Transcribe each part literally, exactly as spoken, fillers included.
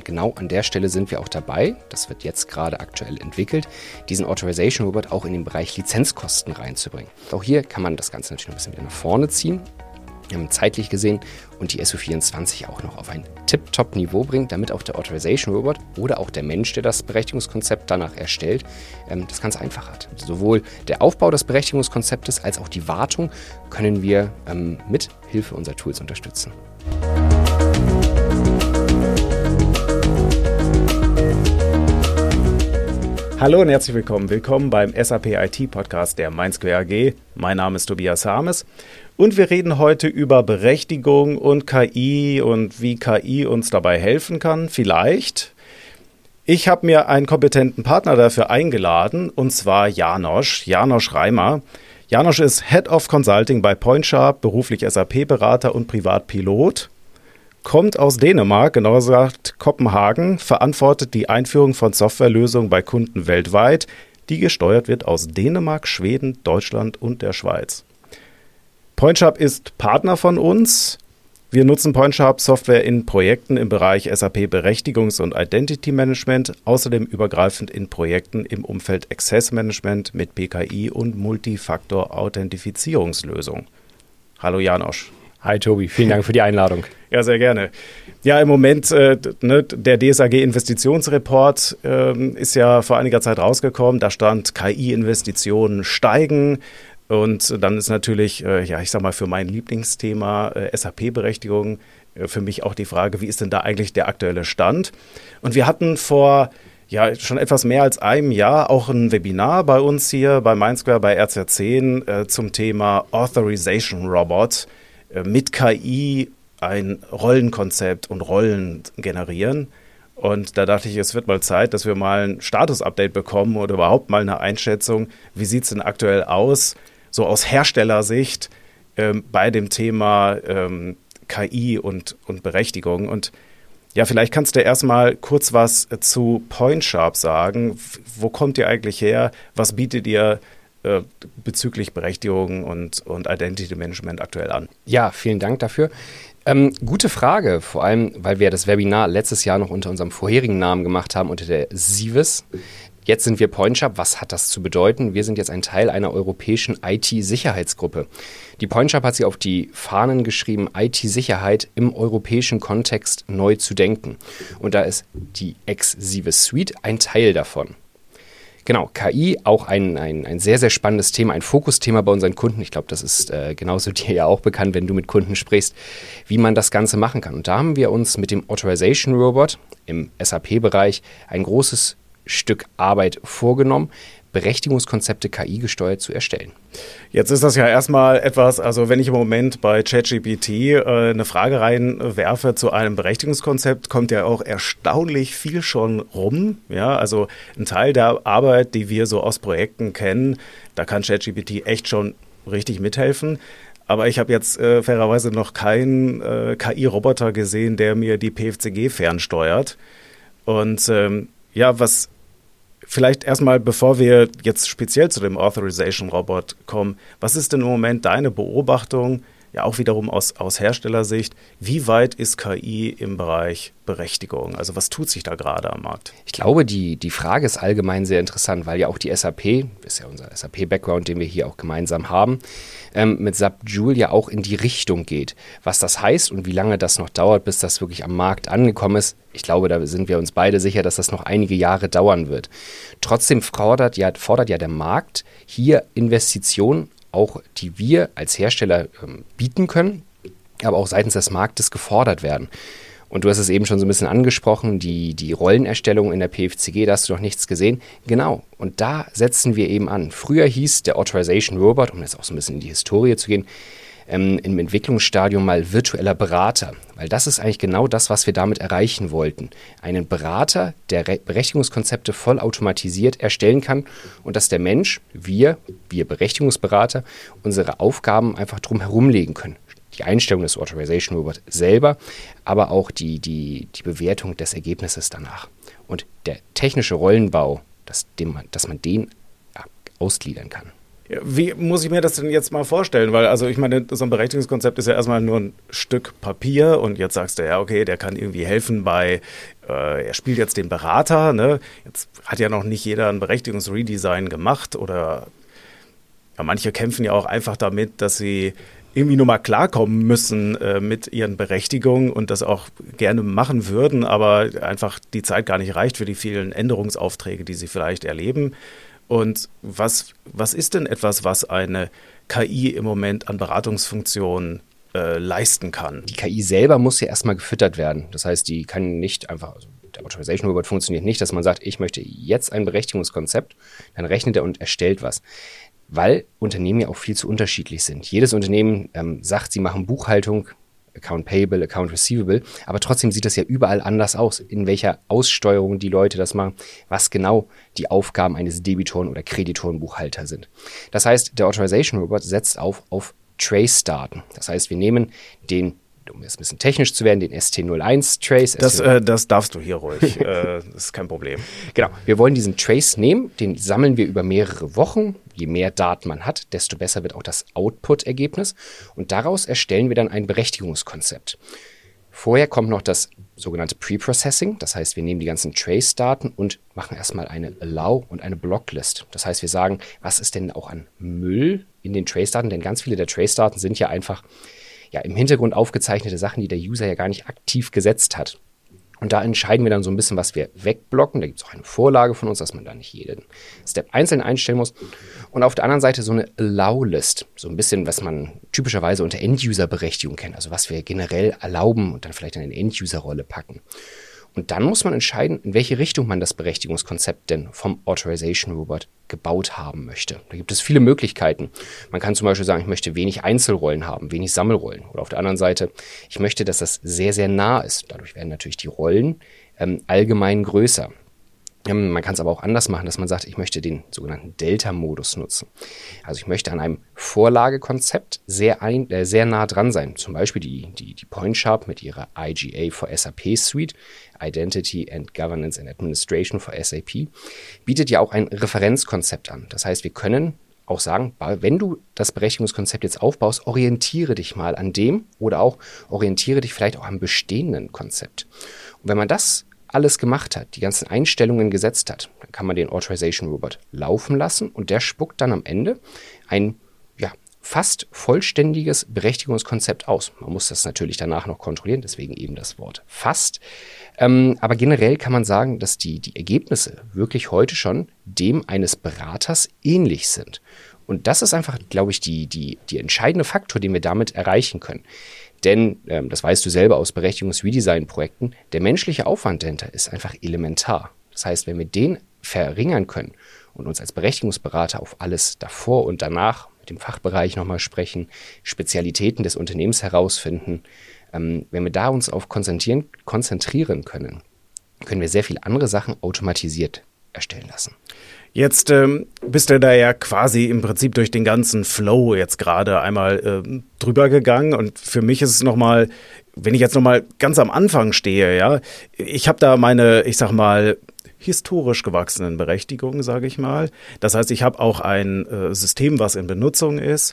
genau an der Stelle sind wir auch dabei, das wird jetzt gerade aktuell entwickelt, diesen Authorization Robot auch in den Bereich Lizenzkosten reinzubringen. Auch hier kann man das Ganze natürlich noch ein bisschen wieder nach vorne ziehen, zeitlich gesehen, und die S U vierundzwanzig auch noch auf ein Tip-Top-Niveau bringt, damit auch der Authorization Robot oder auch der Mensch, der das Berechtigungskonzept danach erstellt, das ganz einfach hat. Sowohl der Aufbau des Berechtigungskonzeptes als auch die Wartung können wir mit Hilfe unserer Tools unterstützen. Hallo und herzlich willkommen. Willkommen beim S A P I T-Podcast der MindSquare A G. Mein Name ist Tobias Harmes und wir reden heute über Berechtigung und K I und wie K I uns dabei helfen kann, vielleicht. Ich habe mir einen kompetenten Partner dafür eingeladen, und zwar Janosch, Janosch Reimer. Janosch ist Head of Consulting bei Pointsharp, beruflich S A P-Berater und Privatpilot. Kommt aus Dänemark, genauer gesagt Kopenhagen, verantwortet die Einführung von Softwarelösungen bei Kunden weltweit, die gesteuert wird aus Dänemark, Schweden, Deutschland und der Schweiz. Pointsharp ist Partner von uns. Wir nutzen Pointsharp Software in Projekten im Bereich S A P Berechtigungs- und Identity Management, außerdem übergreifend in Projekten im Umfeld Access Management mit P K I und Multifaktor-Authentifizierungslösungen. Hallo Janosch. Hi Tobi, vielen Dank für die Einladung. Ja, sehr gerne. Ja, im Moment, äh, ne, der D S A G-Investitionsreport äh, ist ja vor einiger Zeit rausgekommen. Da stand, K I-Investitionen steigen. Und dann ist natürlich, äh, ja, ich sag mal, für mein Lieblingsthema äh, S A P-Berechtigung äh, für mich auch die Frage, wie ist denn da eigentlich der aktuelle Stand? Und wir hatten vor ja schon etwas mehr als einem Jahr auch ein Webinar bei uns hier bei MindSquare, bei R Z zehn äh, zum Thema Authorization Robot. Mit K I ein Rollenkonzept und Rollen generieren. Und da dachte ich, es wird mal Zeit, dass wir mal ein Status-Update bekommen oder überhaupt mal eine Einschätzung. Wie sieht es denn aktuell aus, so aus Herstellersicht ähm, bei dem Thema ähm, K I und, und Berechtigung? Und ja, vielleicht kannst du erstmal kurz was zu Pointsharp sagen. Wo kommt ihr eigentlich her? Was bietet ihr bezüglich Berechtigung und, und Identity Management aktuell an? Ja, vielen Dank dafür. Ähm, gute Frage, vor allem, weil wir das Webinar letztes Jahr noch unter unserem vorherigen Namen gemacht haben, unter der SIVES. Jetzt sind wir Pointsharp. Was hat das zu bedeuten? Wir sind jetzt ein Teil einer europäischen I T-Sicherheitsgruppe. Die Pointsharp hat sich auf die Fahnen geschrieben, I T-Sicherheit im europäischen Kontext neu zu denken. Und da ist die Ex-SIVES Suite ein Teil davon. Genau, K I, auch ein, ein, ein sehr, sehr spannendes Thema, ein Fokusthema bei unseren Kunden. Ich glaube, das ist äh, genauso dir ja auch bekannt, wenn du mit Kunden sprichst, wie man das Ganze machen kann. Und da haben wir uns mit dem Authorization Robot im S A P-Bereich ein großes Stück Arbeit vorgenommen, Berechtigungskonzepte K I gesteuert zu erstellen. Jetzt ist das ja erstmal etwas, also wenn ich im Moment bei ChatGPT äh, eine Frage reinwerfe zu einem Berechtigungskonzept, kommt ja auch erstaunlich viel schon rum. Ja, also ein Teil der Arbeit, die wir so aus Projekten kennen, da kann ChatGPT echt schon richtig mithelfen. Aber ich habe jetzt äh, fairerweise noch keinen äh, K I-Roboter gesehen, der mir die P F C G fernsteuert. Und ähm, ja, was vielleicht erstmal, bevor wir jetzt speziell zu dem Authorization Robot kommen, was ist denn im Moment deine Beobachtung, ja auch wiederum aus, aus Herstellersicht, wie weit ist K I im Bereich Berechtigung? Also was tut sich da gerade am Markt? Ich glaube, die, die Frage ist allgemein sehr interessant, weil ja auch die S A P, das ist ja unser S A P-Background, den wir hier auch gemeinsam haben, ähm, mit S A P Joule ja auch in die Richtung geht. Was das heißt und wie lange das noch dauert, bis das wirklich am Markt angekommen ist, ich glaube, da sind wir uns beide sicher, dass das noch einige Jahre dauern wird. Trotzdem fordert ja, fordert ja der Markt hier Investitionen, auch die wir als Hersteller ähm, bieten können, aber auch seitens des Marktes gefordert werden. Und du hast es eben schon so ein bisschen angesprochen, die, die Rollenerstellung in der P F C G, da hast du noch nichts gesehen. Genau, und da setzen wir eben an. Früher hieß der Authorization Robot, um jetzt auch so ein bisschen in die Historie zu gehen, ähm, im Entwicklungsstadium mal virtueller Berater. Weil das ist eigentlich genau das, was wir damit erreichen wollten. Einen Berater, der Re- Berechtigungskonzepte vollautomatisiert erstellen kann und dass der Mensch, wir, wir Berechtigungsberater, unsere Aufgaben einfach drum herumlegen können. Die Einstellung des Authorization Robots selber, aber auch die, die, die Bewertung des Ergebnisses danach. Und der technische Rollenbau, dass, dem man, dass man den ja, ausgliedern kann. Wie muss ich mir das denn jetzt mal vorstellen? Weil, also ich meine, so ein Berechtigungskonzept ist ja erstmal nur ein Stück Papier und jetzt sagst du, ja, okay, der kann irgendwie helfen bei, äh, er spielt jetzt den Berater, ne? Jetzt hat ja noch nicht jeder ein Berechtigungsredesign gemacht oder ja, manche kämpfen ja auch einfach damit, dass sie irgendwie nur mal klarkommen müssen äh, mit ihren Berechtigungen und das auch gerne machen würden, aber einfach die Zeit gar nicht reicht für die vielen Änderungsaufträge, die sie vielleicht erleben. Und was, was ist denn etwas, was eine K I im Moment an Beratungsfunktionen äh, leisten kann? Die K I selber muss ja erstmal gefüttert werden. Das heißt, die kann nicht einfach, also der Authorization Robot funktioniert nicht, dass man sagt, ich möchte jetzt ein Berechtigungskonzept, dann rechnet er und erstellt was. Weil Unternehmen ja auch viel zu unterschiedlich sind. Jedes Unternehmen ähm, sagt, sie machen Buchhaltung, Account Payable, Account Receivable, aber trotzdem sieht das ja überall anders aus, in welcher Aussteuerung die Leute das machen, was genau die Aufgaben eines Debitoren- oder Kreditorenbuchhalter sind. Das heißt, der Authorization Robot setzt auf auf Trace-Daten. Das heißt, wir nehmen den, um jetzt ein bisschen technisch zu werden, den S T null eins Trace. Das, äh, das darfst du hier ruhig, äh, das ist kein Problem. Genau, wir wollen diesen Trace nehmen, den sammeln wir über mehrere Wochen. Je mehr Daten man hat, desto besser wird auch das Output-Ergebnis und daraus erstellen wir dann ein Berechtigungskonzept. Vorher kommt noch das sogenannte Pre-Processing, das heißt, wir nehmen die ganzen Trace-Daten und machen erstmal eine Allow- und eine Blocklist. Das heißt, wir sagen, was ist denn auch an Müll in den Trace-Daten, denn ganz viele der Trace-Daten sind ja einfach ja, im Hintergrund aufgezeichnete Sachen, die der User ja gar nicht aktiv gesetzt hat. Und da entscheiden wir dann so ein bisschen, was wir wegblocken. Da gibt es auch eine Vorlage von uns, dass man da nicht jeden Step einzeln einstellen muss. Und auf der anderen Seite so eine Allow-List. So ein bisschen, was man typischerweise unter End-User-Berechtigung kennt. Also was wir generell erlauben und dann vielleicht in eine End-User-Rolle packen. Und dann muss man entscheiden, in welche Richtung man das Berechtigungskonzept denn vom Authorization Robot gebaut haben möchte. Da gibt es viele Möglichkeiten. Man kann zum Beispiel sagen, ich möchte wenig Einzelrollen haben, wenig Sammelrollen. Oder auf der anderen Seite, ich möchte, dass das sehr, sehr nah ist. Dadurch werden natürlich die Rollen ähm, allgemein größer. Ähm, man kann es aber auch anders machen, dass man sagt, ich möchte den sogenannten Delta-Modus nutzen. Also ich möchte an einem Vorlagekonzept sehr, ein, äh, sehr nah dran sein. Zum Beispiel die, die, die PointSharp mit ihrer I G A for S A P Suite, Identity and Governance and Administration for S A P, bietet ja auch ein Referenzkonzept an. Das heißt, wir können auch sagen, wenn du das Berechtigungskonzept jetzt aufbaust, orientiere dich mal an dem oder auch orientiere dich vielleicht auch am bestehenden Konzept. Und wenn man das alles gemacht hat, die ganzen Einstellungen gesetzt hat, dann kann man den Authorization Robot laufen lassen und der spuckt dann am Ende ein ja, fast vollständiges Berechtigungskonzept aus. Man muss das natürlich danach noch kontrollieren, deswegen eben das Wort fast. Ähm, aber generell kann man sagen, dass die, die Ergebnisse wirklich heute schon dem eines Beraters ähnlich sind. Und das ist einfach, glaube ich, die, die, die entscheidende Faktor, den wir damit erreichen können. Denn, ähm, das weißt du selber aus Berechtigungs-Redesign-Projekten, der menschliche Aufwand dahinter ist einfach elementar. Das heißt, wenn wir den verringern können und uns als Berechtigungsberater auf alles davor und danach mit dem Fachbereich nochmal sprechen, Spezialitäten des Unternehmens herausfinden, ähm, wenn wir da uns auf konzentrieren, konzentrieren können, können wir sehr viele andere Sachen automatisiert erstellen lassen. Jetzt ähm, bist du da ja quasi im Prinzip durch den ganzen Flow jetzt gerade einmal ähm, drüber gegangen und für mich ist es nochmal, wenn ich jetzt nochmal ganz am Anfang stehe, ja, ich habe da meine, ich sag mal, historisch gewachsenen Berechtigungen, sage ich mal. Das heißt, ich habe auch ein äh, System, was in Benutzung ist.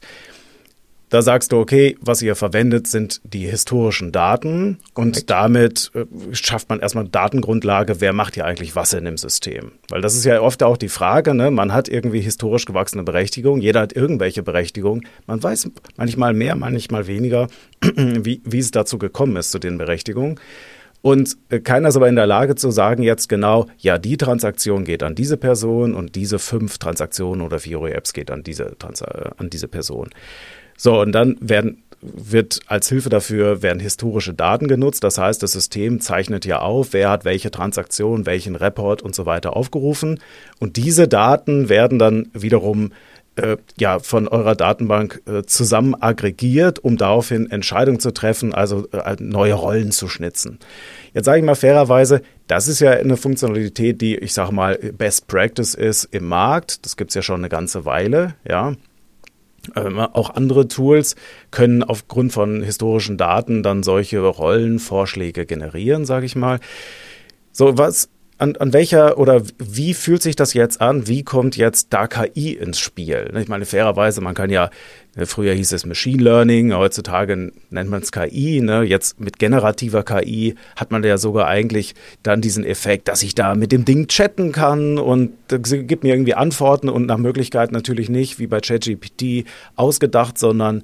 Da sagst du, okay, was ihr verwendet, sind die historischen Daten und Correct. Damit äh, schafft man erstmal eine Datengrundlage, wer macht hier eigentlich was in dem System. Weil das ist ja oft auch die Frage, ne? Man hat irgendwie historisch gewachsene Berechtigungen, jeder hat irgendwelche Berechtigungen. Man weiß manchmal mehr, manchmal weniger, wie, wie es dazu gekommen ist zu den Berechtigungen. Und äh, keiner ist aber in der Lage zu sagen jetzt genau, ja, die Transaktion geht an diese Person und diese fünf Transaktionen oder Fiori Apps geht an diese, Trans- äh, an diese Person. So, und dann werden, wird als Hilfe dafür werden historische Daten genutzt. Das heißt, das System zeichnet ja auf, wer hat welche Transaktion, welchen Report und so weiter aufgerufen. Und diese Daten werden dann wiederum äh, ja, von eurer Datenbank äh, zusammen aggregiert, um daraufhin Entscheidungen zu treffen, also äh, neue Rollen zu schnitzen. Jetzt sage ich mal fairerweise, das ist ja eine Funktionalität, die, ich sage mal, Best Practice ist im Markt. Das gibt es ja schon eine ganze Weile, ja. Ähm, auch andere Tools können aufgrund von historischen Daten dann solche Rollenvorschläge generieren, sage ich mal. So, was an, an welcher oder wie fühlt sich das jetzt an? Wie kommt jetzt da K I ins Spiel? Ich meine, fairerweise, man kann ja, früher hieß es Machine Learning, heutzutage nennt man es K I. Ne? Jetzt mit generativer K I hat man ja sogar eigentlich dann diesen Effekt, dass ich da mit dem Ding chatten kann und gibt mir irgendwie Antworten und nach Möglichkeit natürlich nicht, wie bei ChatGPT, ausgedacht, sondern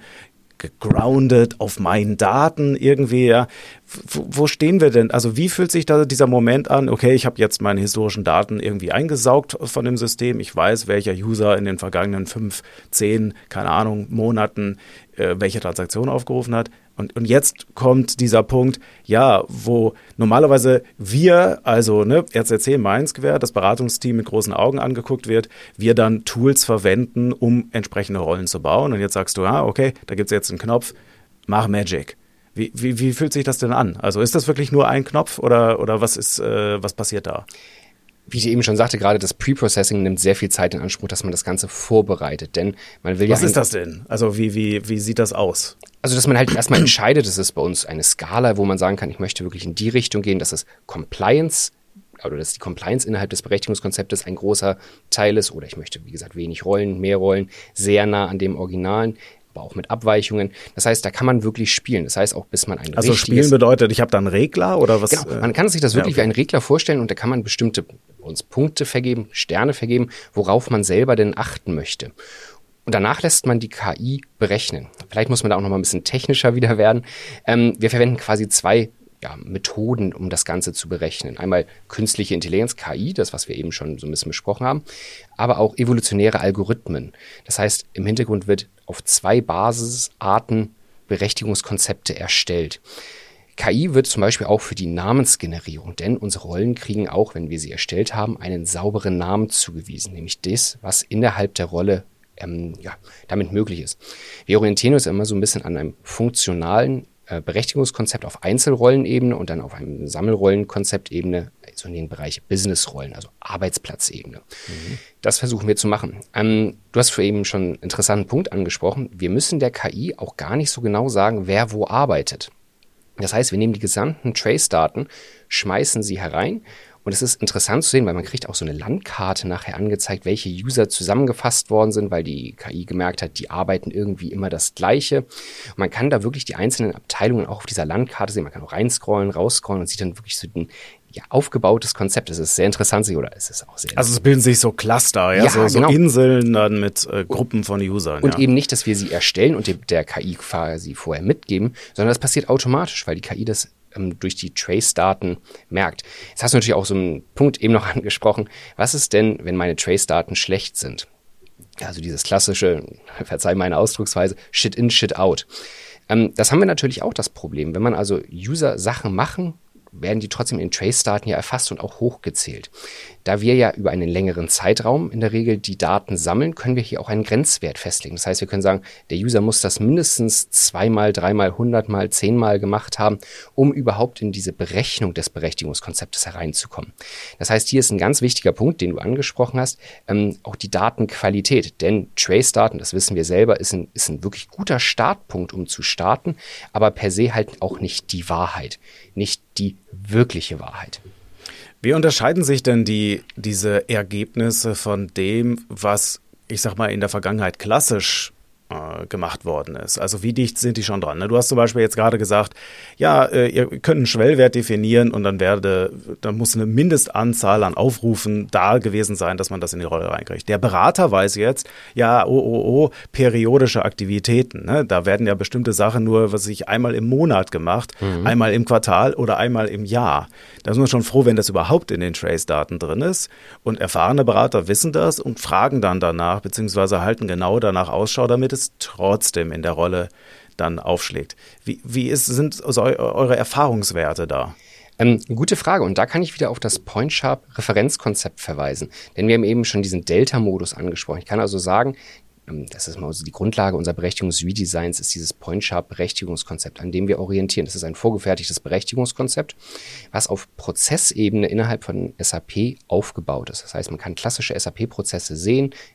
gegroundet auf meinen Daten irgendwie, ja. Wo, wo stehen wir denn? Also wie fühlt sich da dieser Moment an? Okay, ich habe jetzt meine historischen Daten irgendwie eingesaugt von dem System. Ich weiß, welcher User in den vergangenen fünf, zehn, keine Ahnung, Monaten äh, welche Transaktion aufgerufen hat. Und, und jetzt kommt dieser Punkt, ja, wo normalerweise wir, also ne, R Z C Mainz-Quer, das Beratungsteam mit großen Augen angeguckt wird, wir dann Tools verwenden, um entsprechende Rollen zu bauen. Und jetzt sagst du, ja, okay, da gibt es jetzt einen Knopf, mach Magic. Wie, wie, wie fühlt sich das denn an? Also ist das wirklich nur ein Knopf oder, oder was ist, äh, was passiert da? Wie ich eben schon sagte, gerade das Pre-Processing nimmt sehr viel Zeit in Anspruch, dass man das Ganze vorbereitet, denn man will ja... Was ist das denn? Also wie, wie, wie sieht das aus? Also, dass man halt erstmal entscheidet, das ist bei uns eine Skala, wo man sagen kann, ich möchte wirklich in die Richtung gehen, dass es Compliance, oder dass die Compliance innerhalb des Berechtigungskonzeptes ein großer Teil ist, oder ich möchte, wie gesagt, wenig Rollen, mehr Rollen, sehr nah an dem Originalen, aber auch mit Abweichungen. Das heißt, da kann man wirklich spielen. Das heißt, auch bis man ein Also spielen bedeutet, ich habe da einen Regler oder was? Genau, man kann sich das wirklich ja, okay. wie einen Regler vorstellen und da kann man bestimmte uns Punkte vergeben, Sterne vergeben, worauf man selber denn achten möchte. Und danach lässt man die K I berechnen. Vielleicht muss man da auch noch mal ein bisschen technischer wieder werden. Ähm, wir verwenden quasi zwei ja, Methoden, um das Ganze zu berechnen. Einmal künstliche Intelligenz, K I, das, was wir eben schon so ein bisschen besprochen haben, aber auch evolutionäre Algorithmen. Das heißt, im Hintergrund wird auf zwei Basisarten Berechtigungskonzepte erstellt. K I wird zum Beispiel auch für die Namensgenerierung, denn unsere Rollen kriegen auch, wenn wir sie erstellt haben, einen sauberen Namen zugewiesen, nämlich das, was innerhalb der Rolle ähm, ja, damit möglich ist. Wir orientieren uns immer so ein bisschen an einem funktionalen äh, Berechtigungskonzept auf Einzelrollenebene und dann auf einem Sammelrollenkonzeptebene, so in den Bereich Businessrollen, also Arbeitsplatzebene. Mhm. Das versuchen wir zu machen. Ähm, du hast für eben schon einen interessanten Punkt angesprochen. Wir müssen der K I auch gar nicht so genau sagen, wer wo arbeitet. Das heißt, wir nehmen die gesamten Trace-Daten, schmeißen sie herein und es ist interessant zu sehen, weil man kriegt auch so eine Landkarte nachher angezeigt, welche User zusammengefasst worden sind, weil die K I gemerkt hat, die arbeiten irgendwie immer das Gleiche. Und man kann da wirklich die einzelnen Abteilungen auch auf dieser Landkarte sehen. Man kann auch reinscrollen, rausscrollen und sieht dann wirklich so den ja, aufgebautes Konzept. Es ist sehr interessant, oder es ist auch sehr... Also es bilden sich so Cluster, ja, ja so, genau. so Inseln dann mit äh, Gruppen von Usern. Und ja. eben nicht, dass wir sie erstellen und dem, der K I quasi vorher mitgeben, sondern das passiert automatisch, weil die K I das ähm, durch die Trace-Daten merkt. Jetzt hast du natürlich auch so einen Punkt eben noch angesprochen. Was ist denn, wenn meine Trace-Daten schlecht sind? Also dieses klassische, verzeih meine Ausdrucksweise, Shit in, Shit out. Ähm, das haben wir natürlich auch das Problem. Wenn man also User Sachen machen, werden die trotzdem in Trace-Daten ja erfasst und auch hochgezählt. Da wir ja über einen längeren Zeitraum in der Regel die Daten sammeln, können wir hier auch einen Grenzwert festlegen. Das heißt, wir können sagen, der User muss das mindestens zweimal, dreimal, hundertmal, zehnmal gemacht haben, um überhaupt in diese Berechnung des Berechtigungskonzeptes hereinzukommen. Das heißt, hier ist ein ganz wichtiger Punkt, den du angesprochen hast, ähm, auch die Datenqualität. Denn Trace-Daten, das wissen wir selber, ist ein, ist ein wirklich guter Startpunkt, um zu starten, aber per se halt auch nicht die Wahrheit, nicht die wirkliche Wahrheit. Wie unterscheiden sich denn die, diese Ergebnisse von dem, was, ich sag mal, in der Vergangenheit klassisch äh, gemacht worden ist? Also wie dicht sind die schon dran? Ne? Du hast zum Beispiel jetzt gerade gesagt, ja, äh, ihr könnt einen Schwellwert definieren und dann werde, dann muss eine Mindestanzahl an Aufrufen da gewesen sein, dass man das in die Rolle reinkriegt. Der Berater weiß jetzt, ja, oh, oh, oh, periodische Aktivitäten. Ne? Da werden ja bestimmte Sachen nur, was ich einmal im Monat gemacht, mhm. einmal im Quartal oder einmal im Jahr. Da ist man schon froh, wenn das überhaupt in den Trace-Daten drin ist. Und erfahrene Berater wissen das und fragen dann danach, beziehungsweise halten genau danach Ausschau, damit es trotzdem in der Rolle dann aufschlägt. Wie, wie ist, sind also eure Erfahrungswerte da? Ähm, gute Frage. Und da kann ich wieder auf das Point-Sharp-Referenzkonzept verweisen. Denn wir haben eben schon diesen Delta-Modus angesprochen. Ich kann also sagen, das ist mal die Grundlage unserer Berechtigungs-Redesigns, ist dieses Point-Sharp-Berechtigungskonzept, an dem wir orientieren. Das ist ein vorgefertigtes Berechtigungskonzept, was auf Prozessebene innerhalb von S A P aufgebaut ist. Das heißt, man kann klassische S A P-Prozesse sehen, im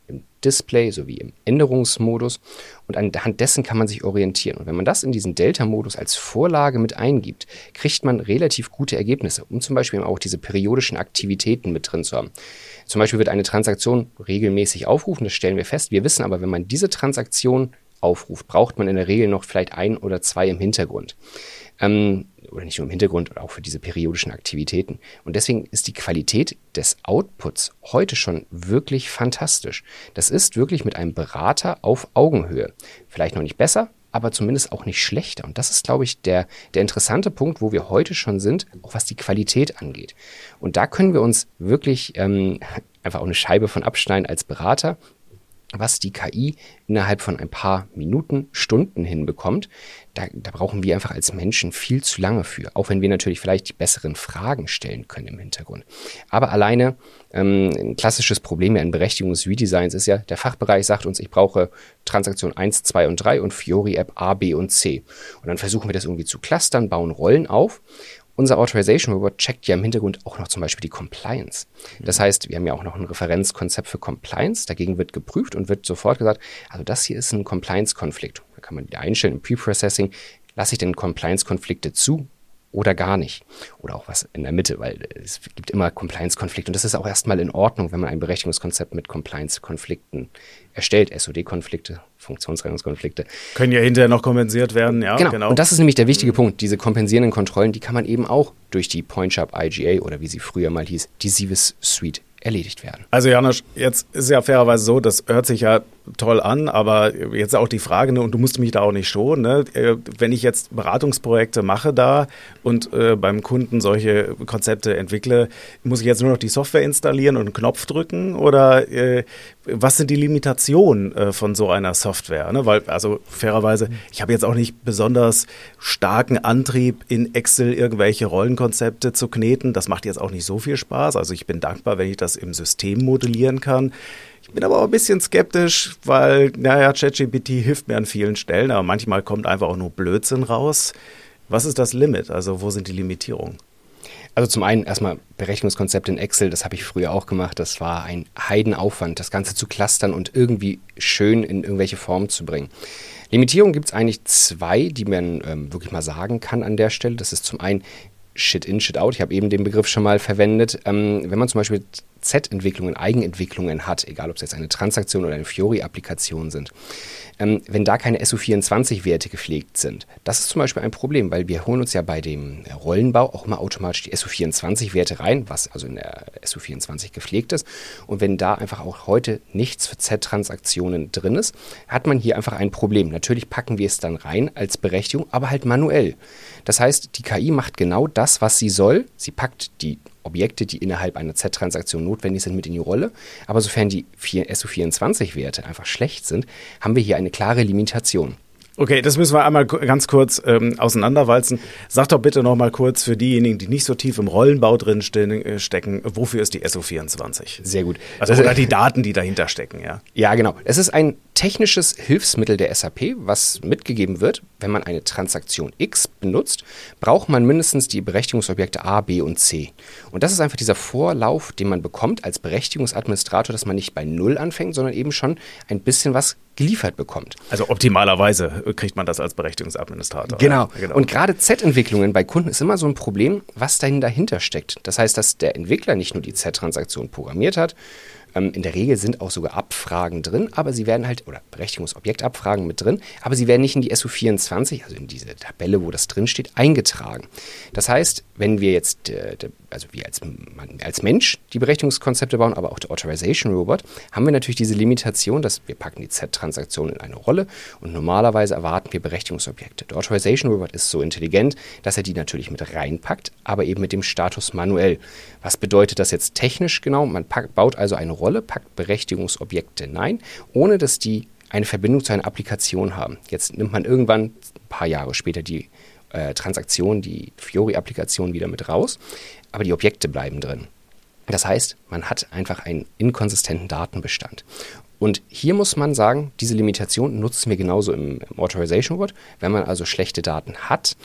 Display sowie im Änderungsmodus. Und anhand dessen kann man sich orientieren. Und wenn man das in diesen Delta-Modus als Vorlage mit eingibt, kriegt man relativ gute Ergebnisse, um zum Beispiel auch diese periodischen Aktivitäten mit drin zu haben. Zum Beispiel wird eine Transaktion regelmäßig aufrufen, das stellen wir fest. Wir wissen aber, wenn man diese Transaktion aufruft, braucht man in der Regel noch vielleicht ein oder zwei im Hintergrund. Ähm, oder nicht nur im Hintergrund, oder auch für diese periodischen Aktivitäten. Und deswegen ist die Qualität des Outputs heute schon wirklich fantastisch. Das ist wirklich mit einem Berater auf Augenhöhe. Vielleicht noch nicht besser, aber zumindest auch nicht schlechter. Und das ist, glaube ich, der, der interessante Punkt, wo wir heute schon sind, auch was die Qualität angeht. Und da können wir uns wirklich ähm, einfach auch eine Scheibe von abschneiden als Berater, was die K I innerhalb von ein paar Minuten, Stunden hinbekommt. Da, da brauchen wir einfach als Menschen viel zu lange für, auch wenn wir natürlich vielleicht die besseren Fragen stellen können im Hintergrund. Aber alleine ähm, ein klassisches Problem ja in Berechtigungs-Redesigns ist ja, der Fachbereich sagt uns, ich brauche Transaktion eins, zwei und drei und Fiori-App A, B und C. Und dann versuchen wir das irgendwie zu clustern, bauen Rollen auf. Unser Authorization Robot checkt ja im Hintergrund auch noch zum Beispiel die Compliance. Das heißt, wir haben ja auch noch ein Referenzkonzept für Compliance. Dagegen wird geprüft und wird sofort gesagt, also das hier ist ein Compliance-Konflikt. Da kann man wieder einstellen im Pre-Processing, lasse ich denn Compliance-Konflikte zu oder gar nicht. Oder auch was in der Mitte, weil es gibt immer Compliance-Konflikte. Und das ist auch erstmal in Ordnung, wenn man ein Berechtigungskonzept mit Compliance-Konflikten erstellt. S O D-Konflikte, Funktionsrechnungskonflikte. Können ja hinterher noch kompensiert werden, ja. Genau. genau. Und das ist nämlich der wichtige Punkt. Diese kompensierenden Kontrollen, die kann man eben auch durch die PointSharp I G A oder wie sie früher mal hieß, die Sieves Suite erledigt werden. Also Janosch, jetzt ist ja fairerweise so, das hört sich ja toll an, aber jetzt auch die Frage, ne, und du musst mich da auch nicht schonen, ne, wenn ich jetzt Beratungsprojekte mache da und äh, beim Kunden solche Konzepte entwickle, muss ich jetzt nur noch die Software installieren und einen Knopf drücken oder äh, was sind die Limitationen äh, von so einer Software? Ne? Weil, also fairerweise, ich habe jetzt auch nicht besonders starken Antrieb, in Excel irgendwelche Rollenkonzepte zu kneten. Das macht jetzt auch nicht so viel Spaß. Also ich bin dankbar, wenn ich das im System modellieren kann. Ich bin aber auch ein bisschen skeptisch, weil, naja, ChatGPT hilft mir an vielen Stellen, aber manchmal kommt einfach auch nur Blödsinn raus. Was ist das Limit? Also wo sind die Limitierungen? Also zum einen erstmal Berechnungskonzept in Excel, das habe ich früher auch gemacht. Das war ein Heidenaufwand, das Ganze zu clustern und irgendwie schön in irgendwelche Formen zu bringen. Limitierungen gibt es eigentlich zwei, die man ähm, wirklich mal sagen kann an der Stelle. Das ist zum einen Shit-in, Shit-out. Ich habe eben den Begriff schon mal verwendet. Ähm, wenn man zum Beispiel Z-Entwicklungen, Eigenentwicklungen hat, egal ob es jetzt eine Transaktion oder eine Fiori-Applikation sind, ähm, wenn da keine S U vierundzwanzig-Werte gepflegt sind, das ist zum Beispiel ein Problem, weil wir holen uns ja bei dem Rollenbau auch immer automatisch die S U vierundzwanzig-Werte rein, was also in der S U vierundzwanzig gepflegt ist. Und wenn da einfach auch heute nichts für Z-Transaktionen drin ist, hat man hier einfach ein Problem. Natürlich packen wir es dann rein als Berechtigung, aber halt manuell. Das heißt, die K I macht genau das, was sie soll. Sie packt die Objekte, die innerhalb einer Z-Transaktion notwendig sind, mit in die Rolle. Aber sofern die S U vierundzwanzig-Werte einfach schlecht sind, haben wir hier eine klare Limitation. Okay, das müssen wir einmal ganz kurz ähm, auseinanderwalzen. Sag doch bitte noch mal kurz für diejenigen, die nicht so tief im Rollenbau drin ste- stecken, wofür ist die S U vierundzwanzig? Sehr gut. Also oder die Daten, die dahinter stecken, ja? Ja, genau. Es ist ein technisches Hilfsmittel der S A P, was mitgegeben wird. Wenn man eine Transaktion X benutzt, braucht man mindestens die Berechtigungsobjekte A, B und C. Und das ist einfach dieser Vorlauf, den man bekommt als Berechtigungsadministrator, dass man nicht bei Null anfängt, sondern eben schon ein bisschen was geliefert bekommt. Also optimalerweise kriegt man das als Berechtigungsadministrator. Genau. Ja, genau. Und gerade Z-Entwicklungen bei Kunden ist immer so ein Problem, was dahin dahinter steckt. Das heißt, dass der Entwickler nicht nur die Z-Transaktion programmiert hat, ähm, in der Regel sind auch sogar Abfragen drin, aber sie werden halt, oder Berechtigungsobjektabfragen mit drin, aber sie werden nicht in die S U vierundzwanzig, also in diese Tabelle, wo das drin steht, eingetragen. Das heißt, wenn wir jetzt, äh, also wir als, als Mensch die Berechtigungskonzepte bauen, aber auch der Authorization Robot, haben wir natürlich diese Limitation, dass wir packen die Z-Transaktion in eine Rolle und normalerweise erwarten wir Berechtigungsobjekte. Der Authorization Robot ist so intelligent, dass er die natürlich mit reinpackt, aber eben mit dem Status manuell. Was bedeutet das jetzt technisch genau? Man packt, baut also eine Rolle, packt Berechtigungsobjekte hinein, ohne dass die eine Verbindung zu einer Applikation haben. Jetzt nimmt man irgendwann ein paar Jahre später die äh, Transaktion, die Fiori-Applikation wieder mit raus, aber die Objekte bleiben drin. Das heißt, man hat einfach einen inkonsistenten Datenbestand. Und hier muss man sagen, diese Limitation nutzen wir genauso im, im Authorization Robot. Wenn man also schlechte Daten hat,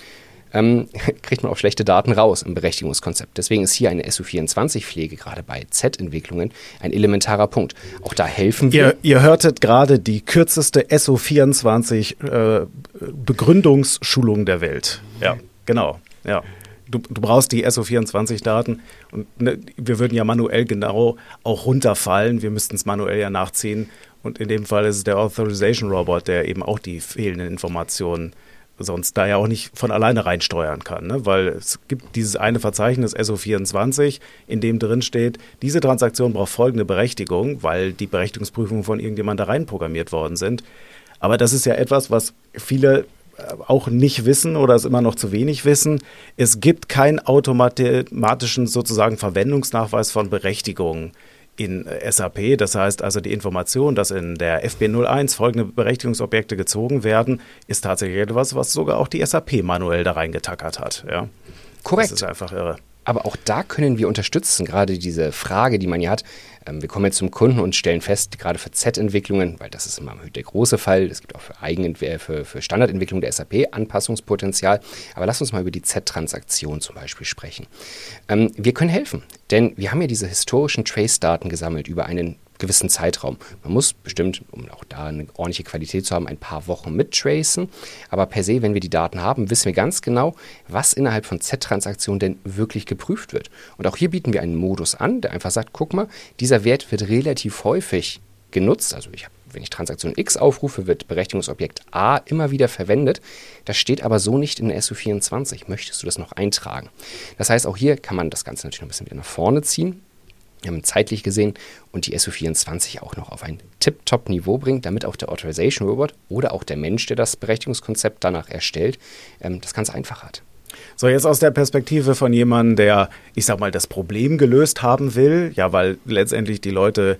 ähm, kriegt man auch schlechte Daten raus im Berechtigungskonzept. Deswegen ist hier eine S U vierundzwanzig-Pflege gerade bei Z-Entwicklungen ein elementarer Punkt. Auch da helfen wir. Ihr, ihr hörtet gerade die kürzeste S U vierundzwanzig äh, Begründungsschulung der Welt. Ja, genau. Ja. Du, du brauchst die S U vierundzwanzig-Daten und ne, wir würden ja manuell genau auch runterfallen. Wir müssten es manuell ja nachziehen. Und in dem Fall ist es der Authorization Robot, der eben auch die fehlenden Informationen sonst da ja auch nicht von alleine reinsteuern kann. Ne? Weil es gibt dieses eine Verzeichnis S U vierundzwanzig, in dem drin steht, diese Transaktion braucht folgende Berechtigung, weil die Berechtigungsprüfungen von irgendjemandem da reinprogrammiert worden sind. Aber das ist ja etwas, was viele auch nicht wissen oder es immer noch zu wenig wissen. Es gibt keinen automatischen sozusagen Verwendungsnachweis von Berechtigungen in S A P. Das heißt also, die Information, dass in der F B null eins folgende Berechtigungsobjekte gezogen werden, ist tatsächlich etwas, was sogar auch die S A P manuell da reingetackert hat. Ja. Korrekt. Das ist einfach irre. Aber auch da können wir unterstützen, gerade diese Frage, die man ja hat. Ähm, wir kommen jetzt zum Kunden und stellen fest, gerade für Z-Entwicklungen, weil das ist immer der große Fall, es gibt auch für, Eigen für, für Standardentwicklung der S A P Anpassungspotenzial. Aber lass uns mal über die Z-Transaktion zum Beispiel sprechen. Ähm, wir können helfen, denn wir haben ja diese historischen Trace-Daten gesammelt über einen gewissen Zeitraum. Man muss bestimmt, um auch da eine ordentliche Qualität zu haben, ein paar Wochen mittracen. Aber per se, wenn wir die Daten haben, wissen wir ganz genau, was innerhalb von Z-Transaktionen denn wirklich geprüft wird. Und auch hier bieten wir einen Modus an, der einfach sagt, guck mal, dieser Wert wird relativ häufig genutzt. Also ich habe, wenn ich Transaktion X aufrufe, wird Berechtigungsobjekt A immer wieder verwendet. Das steht aber so nicht in der S U vierundzwanzig. Möchtest du das noch eintragen? Das heißt, auch hier kann man das Ganze natürlich noch ein bisschen wieder nach vorne ziehen, zeitlich gesehen, und die S U vierundzwanzig auch noch auf ein Tip-Top-Niveau bringt, damit auch der Authorization Robot oder auch der Mensch, der das Berechtigungskonzept danach erstellt, das ganz einfach hat. So, jetzt aus der Perspektive von jemandem, der, ich sag mal, das Problem gelöst haben will, ja, weil letztendlich die Leute,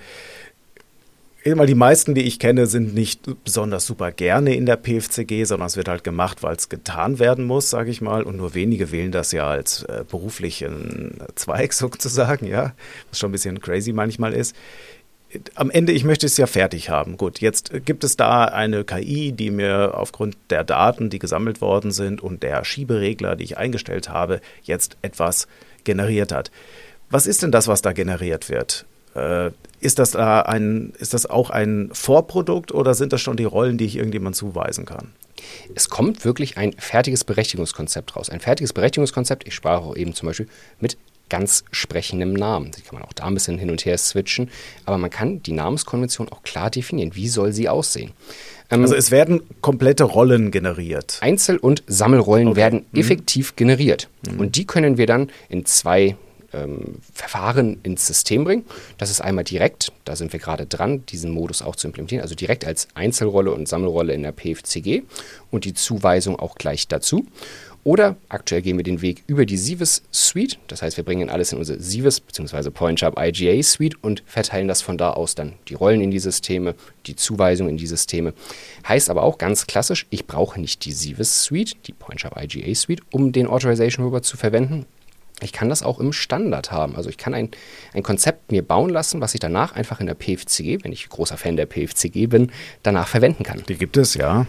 immer die meisten, die ich kenne, sind nicht besonders super gerne in der P F C G, sondern es wird halt gemacht, weil es getan werden muss, sage ich mal. Und nur wenige wählen das ja als äh, beruflichen Zweig sozusagen, ja, was schon ein bisschen crazy manchmal ist. Am Ende, ich möchte es ja fertig haben. Gut, jetzt gibt es da eine K I, die mir aufgrund der Daten, die gesammelt worden sind und der Schieberegler, die ich eingestellt habe, jetzt etwas generiert hat. Was ist denn das, was da generiert wird? Äh, ist das da ein, ist das auch ein Vorprodukt oder sind das schon die Rollen, die ich irgendjemandem zuweisen kann? Es kommt wirklich ein fertiges Berechtigungskonzept raus. Ein fertiges Berechtigungskonzept, ich sprach auch eben zum Beispiel mit ganz sprechendem Namen. Die kann man auch da ein bisschen hin und her switchen, aber man kann die Namenskonvention auch klar definieren. Wie soll sie aussehen? Ähm, also es werden komplette Rollen generiert. Einzel- und Sammelrollen okay. werden mhm. effektiv generiert. Mhm. Und die können wir dann in zwei ähm, Verfahren ins System bringen. Das ist einmal direkt, da sind wir gerade dran, diesen Modus auch zu implementieren, also direkt als Einzelrolle und Sammelrolle in der P F C G und die Zuweisung auch gleich dazu. Oder aktuell gehen wir den Weg über die Sieves Suite, das heißt, wir bringen alles in unsere Sieves bzw. PointSharp I G A Suite und verteilen das von da aus dann die Rollen in die Systeme, die Zuweisung in die Systeme. Heißt aber auch ganz klassisch, ich brauche nicht die Sieves Suite, die PointSharp I G A Suite, um den Authorization Robot zu verwenden. Ich kann das auch im Standard haben. Also ich kann ein, ein Konzept mir bauen lassen, was ich danach einfach in der P F C G, wenn ich großer Fan der P F C G bin, danach verwenden kann. Die gibt es, ja.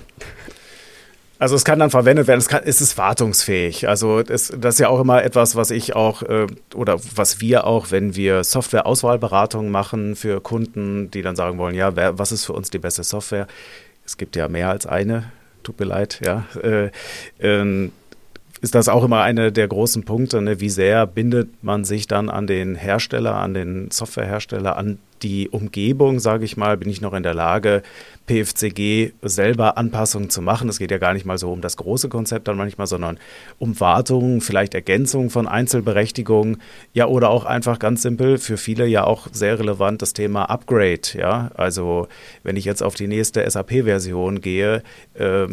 Also es kann dann verwendet werden, es, kann, es ist wartungsfähig. Also es, das ist ja auch immer etwas, was ich auch äh, oder was wir auch, wenn wir Software-Auswahlberatungen machen für Kunden, die dann sagen wollen, ja, wer, was ist für uns die beste Software? Es gibt ja mehr als eine, tut mir leid, ja. Äh, äh, ist das auch immer einer der großen Punkte, ne? Wie sehr bindet man sich dann an den Hersteller, an den Softwarehersteller, an die Umgebung, sage ich mal, bin ich noch in der Lage, P F C G selber Anpassungen zu machen. Es geht ja gar nicht mal so um das große Konzept dann manchmal, sondern um Wartungen, vielleicht Ergänzungen von Einzelberechtigungen, ja, oder auch einfach ganz simpel, für viele ja auch sehr relevant das Thema Upgrade, ja, also wenn ich jetzt auf die nächste S A P-Version gehe, äh, äh,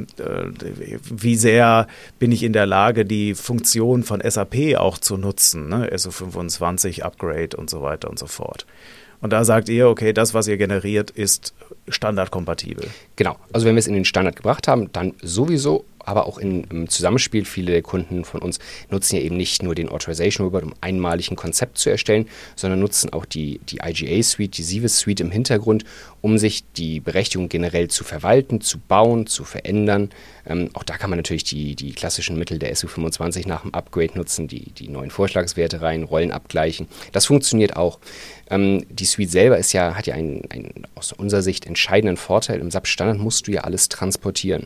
wie sehr bin ich in der Lage, die Funktion von S A P auch zu nutzen, ne? S U fünfundzwanzig, Upgrade und so weiter und so fort. Und da sagt ihr, okay, das, was ihr generiert, ist standardkompatibel. Genau. Also wenn wir es in den Standard gebracht haben, dann sowieso aber auch in, im Zusammenspiel. Viele der Kunden von uns nutzen ja eben nicht nur den Authorization Robot, um einmalig ein Konzept zu erstellen, sondern nutzen auch die, die I G A-Suite, die Sivis-Suite im Hintergrund, um sich die Berechtigung generell zu verwalten, zu bauen, zu verändern. Ähm, auch da kann man natürlich die, die klassischen Mittel der S U fünfundzwanzig nach dem Upgrade nutzen, die, die neuen Vorschlagswerte rein, Rollen abgleichen. Das funktioniert auch. Ähm, die Suite selber ist ja, hat ja einen, einen aus unserer Sicht entscheidenden Vorteil. Im S A P-Standard musst du ja alles transportieren.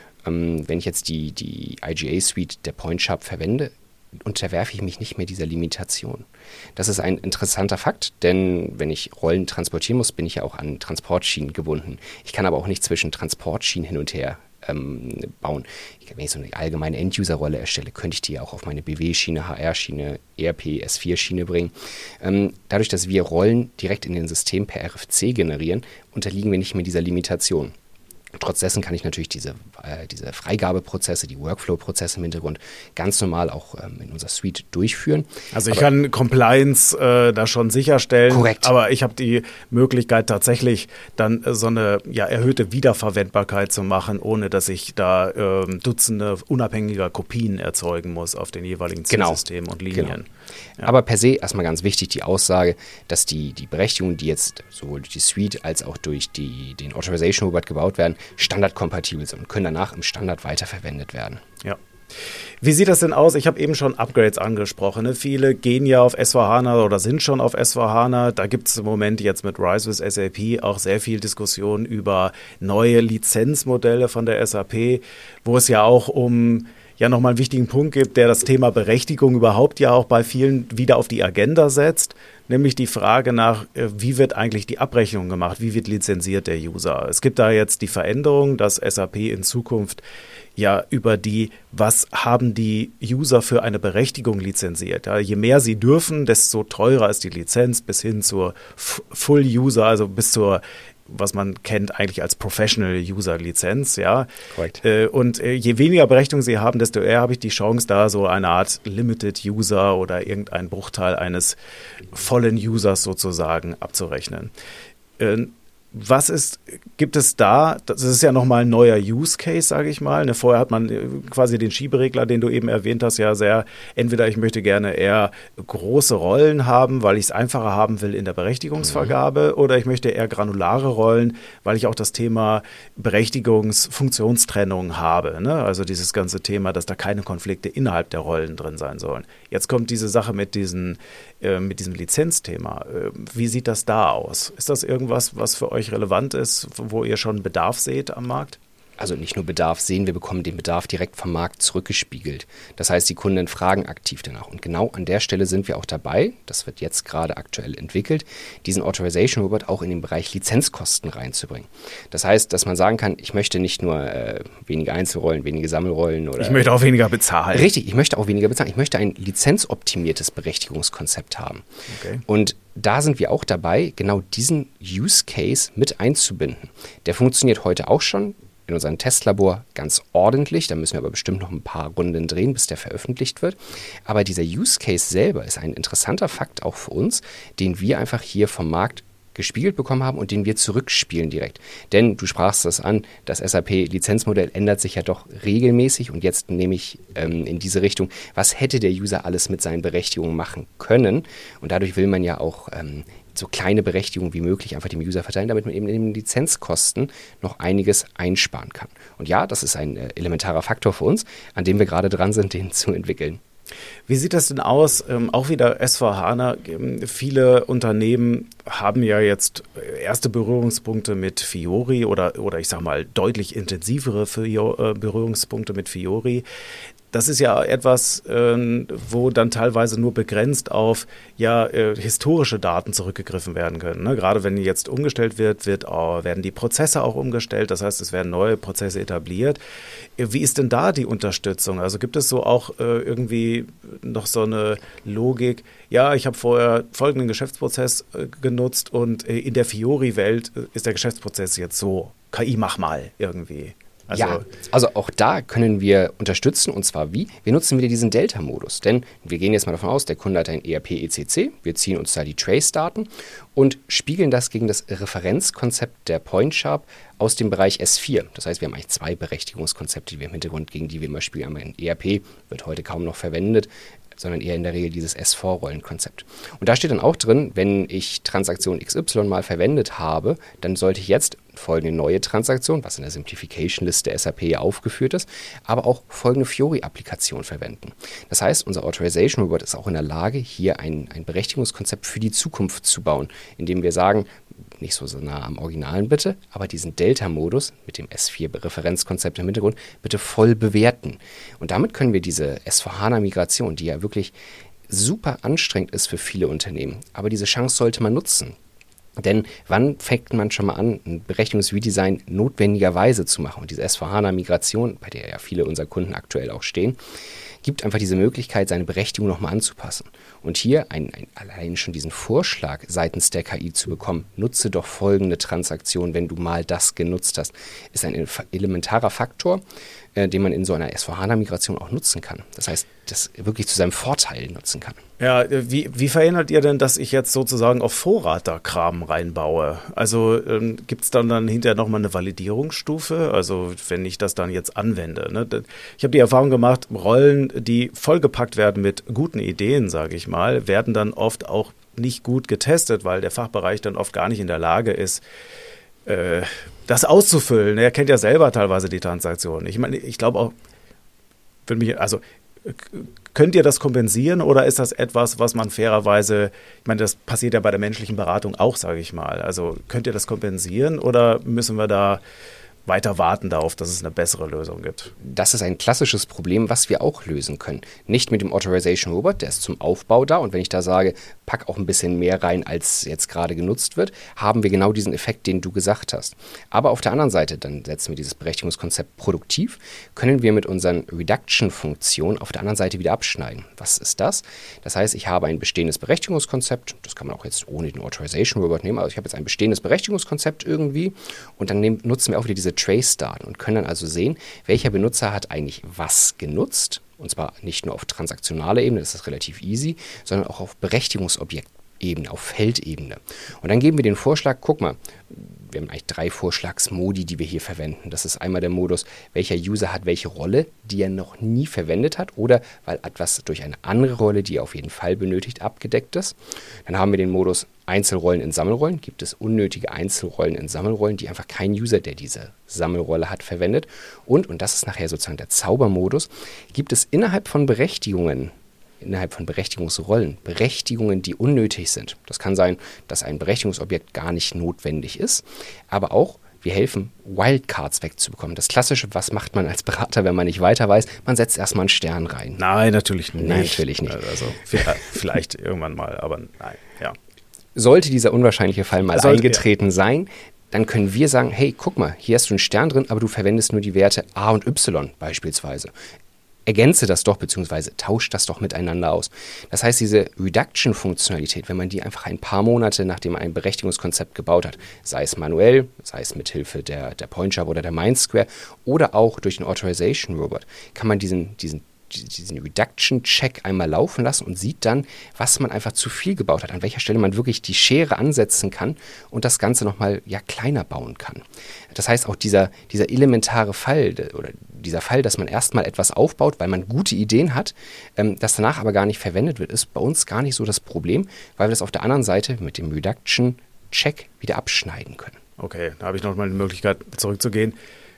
Ähm, wenn ich jetzt die, die I G A-Suite der Point Sharp verwende, unterwerfe ich mich nicht mehr dieser Limitation. Das ist ein interessanter Fakt, denn wenn ich Rollen transportieren muss, bin ich ja auch an Transportschienen gebunden. Ich kann aber auch nicht zwischen Transportschienen hin und her ähm, bauen. Ich, wenn ich so eine allgemeine End-User-Rolle erstelle, könnte ich die ja auch auf meine B W-Schiene, H R-Schiene, E R P, S vier Schiene bringen. Ähm, dadurch, dass wir Rollen direkt in den System per R F C generieren, unterliegen wir nicht mehr dieser Limitation. Trotz dessen kann ich natürlich diese, äh, diese Freigabeprozesse, die Workflow-Prozesse im Hintergrund ganz normal auch ähm, in unserer Suite durchführen. Also ich aber kann Compliance äh, da schon sicherstellen, korrekt. Aber ich habe die Möglichkeit tatsächlich dann äh, so eine ja, erhöhte Wiederverwendbarkeit zu machen, ohne dass ich da äh, Dutzende unabhängiger Kopien erzeugen muss auf den jeweiligen Zielsystemen genau. und Linien. Genau. Ja. Aber per se erstmal ganz wichtig die Aussage, dass die, die Berechtigungen, die jetzt sowohl durch die Suite als auch durch die, den Authorization Robot gebaut werden, standardkompatibel sind und können danach im Standard weiterverwendet werden. Ja. Wie sieht das denn aus? Ich habe eben schon Upgrades angesprochen. Ne? Viele gehen ja auf S vier HANA oder sind schon auf S vier HANA. Da gibt es im Moment jetzt mit Rise with S A P auch sehr viel Diskussion über neue Lizenzmodelle von der S A P, wo es ja auch um ja nochmal einen wichtigen Punkt gibt, der das Thema Berechtigung überhaupt ja auch bei vielen wieder auf die Agenda setzt, nämlich die Frage nach, wie wird eigentlich die Abrechnung gemacht, wie wird lizenziert der User. Es gibt da jetzt die Veränderung, dass S A P in Zukunft ja über die, was haben die User für eine Berechtigung lizenziert. Ja, je mehr sie dürfen, desto teurer ist die Lizenz bis hin zur Full User, also bis zur was man kennt eigentlich als Professional-User-Lizenz, ja. Korrekt. Und je weniger Berechtigung sie haben, desto eher habe ich die Chance, da so eine Art Limited-User oder irgendeinen Bruchteil eines vollen Users sozusagen abzurechnen. Was ist, gibt es da, das ist ja nochmal ein neuer Use Case, sage ich mal. Ne, vorher hat man quasi den Schieberegler, den du eben erwähnt hast, ja sehr, entweder ich möchte gerne eher große Rollen haben, weil ich es einfacher haben will in der Berechtigungsvergabe, mhm. oder ich möchte eher granulare Rollen, weil ich auch das Thema Berechtigungsfunktionstrennung habe. Ne? Also dieses ganze Thema, dass da keine Konflikte innerhalb der Rollen drin sein sollen. Jetzt kommt diese Sache mit, diesen, äh, mit diesem Lizenzthema. Äh, wie sieht das da aus? Ist das irgendwas, was für euch relevant ist, wo ihr schon Bedarf seht am Markt? Also nicht nur Bedarf sehen, wir bekommen den Bedarf direkt vom Markt zurückgespiegelt. Das heißt, die Kunden fragen aktiv danach. Und genau an der Stelle sind wir auch dabei, das wird jetzt gerade aktuell entwickelt, diesen Authorization Robot auch in den Bereich Lizenzkosten reinzubringen. Das heißt, dass man sagen kann, ich möchte nicht nur äh, wenige Einzelrollen, wenige Sammelrollen oder... Ich möchte auch weniger bezahlen. Richtig, ich möchte auch weniger bezahlen. Ich möchte ein lizenzoptimiertes Berechtigungskonzept haben. Okay. Und da sind wir auch dabei, genau diesen Use Case mit einzubinden. Der funktioniert heute auch schon in unserem Testlabor ganz ordentlich. Da müssen wir aber bestimmt noch ein paar Runden drehen, bis der veröffentlicht wird. Aber dieser Use Case selber ist ein interessanter Fakt auch für uns, den wir einfach hier vom Markt gespiegelt bekommen haben und den wir zurückspielen direkt. Denn du sprachst das an, das S A P-Lizenzmodell ändert sich ja doch regelmäßig und jetzt nehme ich ähm, in diese Richtung, was hätte der User alles mit seinen Berechtigungen machen können? Und dadurch will man ja auch ähm, so kleine Berechtigungen wie möglich einfach dem User verteilen, damit man eben in den Lizenzkosten noch einiges einsparen kann. Und ja, das ist ein äh, elementarer Faktor für uns, an dem wir gerade dran sind, den zu entwickeln. Wie sieht das denn aus? Ähm, auch wieder S vier HANA. Viele Unternehmen haben ja jetzt erste Berührungspunkte mit Fiori oder, oder ich sag mal deutlich intensivere Berührungspunkte mit Fiori. Das ist ja etwas, äh, wo dann teilweise nur begrenzt auf ja, äh, historische Daten zurückgegriffen werden können. Ne? Gerade wenn jetzt umgestellt wird, wird auch, werden die Prozesse auch umgestellt. Das heißt, es werden neue Prozesse etabliert. Wie ist denn da die Unterstützung? Also gibt es so auch äh, irgendwie noch so eine Logik, ja, ich habe vorher folgenden Geschäftsprozess äh, genutzt und äh, in der Fiori-Welt äh, ist der Geschäftsprozess jetzt so, K I mach mal irgendwie. Also, ja, also auch da können wir unterstützen, und zwar wie? Wir nutzen wieder diesen Delta-Modus, denn wir gehen jetzt mal davon aus, der Kunde hat ein E R P E C C, wir ziehen uns da die Trace-Daten und spiegeln das gegen das Referenzkonzept der PointSharp aus dem Bereich S vier. Das heißt, wir haben eigentlich zwei Berechtigungskonzepte, die wir im Hintergrund, gegen die wir immer spielen. Einmal ein E R P, wird heute kaum noch verwendet, sondern eher in der Regel dieses S vier Rollenkonzept. Und da steht dann auch drin, wenn ich Transaktion X Y mal verwendet habe, dann sollte ich jetzt folgende neue Transaktion, was in der Simplification-Liste S A P ja aufgeführt ist, aber auch folgende Fiori-Applikation verwenden. Das heißt, unser Authorization Robot ist auch in der Lage, hier ein, ein Berechtigungskonzept für die Zukunft zu bauen, indem wir sagen, nicht so, so nah am Originalen bitte, aber diesen Delta-Modus mit dem S vier Referenzkonzept im Hintergrund bitte voll bewerten. Und damit können wir diese S vier HANA-Migration, die ja wirklich super anstrengend ist für viele Unternehmen, aber diese Chance sollte man nutzen. Denn wann fängt man schon mal an, ein Berechtigungsredesign notwendigerweise zu machen? Und diese S vier HANA-Migration, bei der ja viele unserer Kunden aktuell auch stehen, gibt einfach diese Möglichkeit, seine Berechtigung nochmal anzupassen. Und hier ein, ein, allein schon diesen Vorschlag seitens der K I zu bekommen, nutze doch folgende Transaktion, wenn du mal das genutzt hast, ist ein elementarer Faktor, äh, den man in so einer S vier HANA-Migration auch nutzen kann. Das heißt, das wirklich zu seinem Vorteil nutzen kann. Ja, wie, wie verhindert ihr denn, dass ich jetzt sozusagen auf Vorrat da Kram reinbaue? Also ähm, gibt es dann, dann hinterher nochmal eine Validierungsstufe? Also wenn ich das dann jetzt anwende. Ne? Ich habe die Erfahrung gemacht, Rollen, die vollgepackt werden mit guten Ideen, sage ich mal, werden dann oft auch nicht gut getestet, weil der Fachbereich dann oft gar nicht in der Lage ist, äh, das auszufüllen. Er kennt ja selber teilweise die Transaktionen. Ich meine, ich glaube auch, würde mich, also könnt ihr das kompensieren oder ist das etwas, was man fairerweise, ich meine, das passiert ja bei der menschlichen Beratung auch, sage ich mal. Also könnt ihr das kompensieren oder müssen wir da weiter warten darauf, dass es eine bessere Lösung gibt? Das ist ein klassisches Problem, was wir auch lösen können. Nicht mit dem Authorization Robot, der ist zum Aufbau da und wenn ich da sage, pack auch ein bisschen mehr rein, als jetzt gerade genutzt wird, haben wir genau diesen Effekt, den du gesagt hast. Aber auf der anderen Seite, dann setzen wir dieses Berechtigungskonzept produktiv, können wir mit unseren Reduction-Funktionen auf der anderen Seite wieder abschneiden. Was ist das? Das heißt, ich habe ein bestehendes Berechtigungskonzept, das kann man auch jetzt ohne den Authorization Robot nehmen, also ich habe jetzt ein bestehendes Berechtigungskonzept irgendwie und dann nehmen, nutzen wir auch wieder diese Trace-Daten und können dann also sehen, welcher Benutzer hat eigentlich was genutzt. Und zwar nicht nur auf transaktionaler Ebene, das ist relativ easy, sondern auch auf Berechtigungsobjektebene, auf Feldebene. Und dann geben wir den Vorschlag, guck mal, wir haben eigentlich drei Vorschlagsmodi, die wir hier verwenden. Das ist einmal der Modus, welcher User hat welche Rolle, die er noch nie verwendet hat oder weil etwas durch eine andere Rolle, die er auf jeden Fall benötigt, abgedeckt ist. Dann haben wir den Modus Einzelrollen in Sammelrollen. Gibt es unnötige Einzelrollen in Sammelrollen, die einfach kein User, der diese Sammelrolle hat, verwendet. Und, und das ist nachher sozusagen der Zaubermodus, gibt es innerhalb von Berechtigungen, innerhalb von Berechtigungsrollen, Berechtigungen, die unnötig sind. Das kann sein, dass ein Berechtigungsobjekt gar nicht notwendig ist, aber auch wir helfen, Wildcards wegzubekommen. Das Klassische, was macht man als Berater, wenn man nicht weiter weiß? Man setzt erstmal einen Stern rein. Nein, natürlich nicht. Nein, natürlich nicht. Also vielleicht irgendwann mal, aber nein, ja. Sollte dieser unwahrscheinliche Fall mal Sollte, eingetreten ja. sein, dann können wir sagen, hey, guck mal, hier hast du einen Stern drin, aber du verwendest nur die Werte A und Y beispielsweise. Ergänze das doch, beziehungsweise tauscht das doch miteinander aus. Das heißt, diese Reduction-Funktionalität, wenn man die einfach ein paar Monate, nachdem man ein Berechtigungskonzept gebaut hat, sei es manuell, sei es mit Hilfe der, der PointSharp oder der Mindsquare oder auch durch den Authorization Robot, kann man diesen, diesen diesen Reduction-Check einmal laufen lassen und sieht dann, was man einfach zu viel gebaut hat, an welcher Stelle man wirklich die Schere ansetzen kann und das Ganze nochmal ja, kleiner bauen kann. Das heißt, auch dieser, dieser elementare Fall oder dieser Fall, dass man erstmal etwas aufbaut, weil man gute Ideen hat, ähm, das danach aber gar nicht verwendet wird, ist bei uns gar nicht so das Problem, weil wir das auf der anderen Seite mit dem Reduction-Check wieder abschneiden können. Okay, da habe ich nochmal die Möglichkeit zurückzugehen.